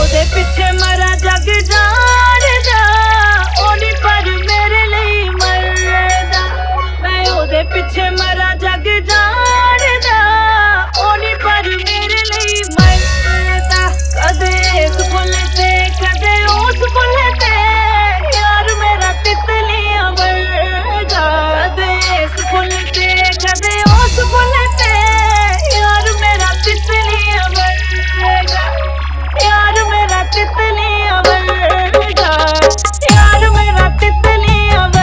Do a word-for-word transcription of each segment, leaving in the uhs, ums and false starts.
ओदे पिछे मरा जग जाणदा ओनी पर मेरे लिए मरदा मैं ओदे पिछे मरा जग जाणदा ओनी पर मेरे लिए मरदा कदे इस फुल ते कदे उस फुल ते यार मेरा तितलियां वर्गा कदे इस फुल ते कदे उस फुल ते यार मेरा तितलियां वर्गा यार मेरा तितलियां वर्गा यार मेरा तितलियां वर्गा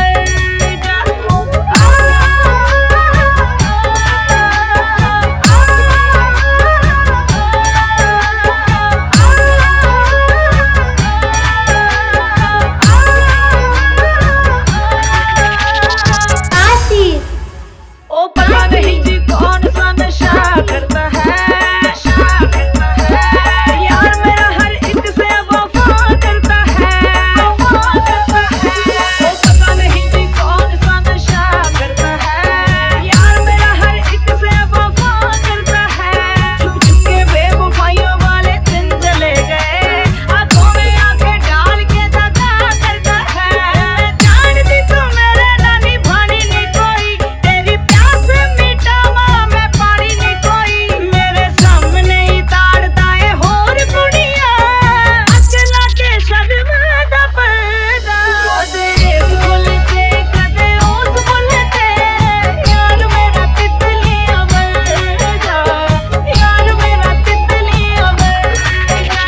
ओ पता नहीं जी कौन सा नशा करता है नशा करता है यार मेरा हर एक से वफा करता है वफा करता है ओ पता नहीं जी कौन सा नशा करता है यार मेरा हर एक से वफा करता है छुप छुप के बेवफाइयों वाले दिन चले गए आंखों में आंखें डाल के दगा करता है मैं जानती तू मेरे नानी भानी नहीं कोई तेरी प्यास मीठा मां मैं पानी नहीं कोई मेरे सामने ही ताड़दा है होर कुड़िया अकला के शर्म दा पर्दा ओदे इस फुल ते कदे उस फुल ते यार मेरा तितलियां वर्गा यार मेरा तितलियां वर्गा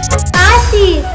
आशीष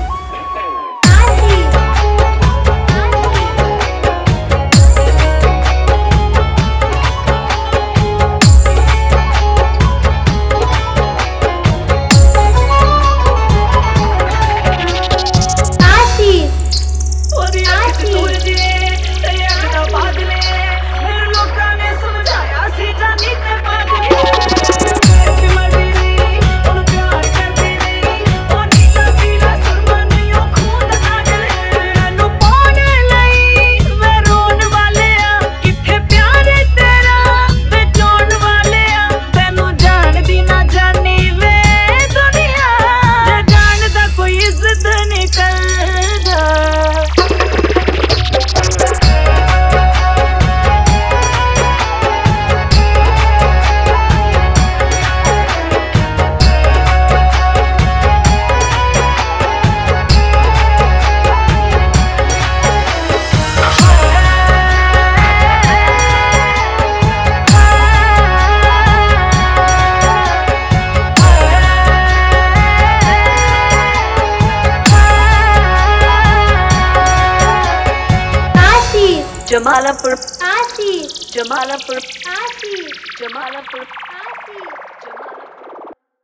जमालपुर आशीष जमालपुर आशीष जमालपुर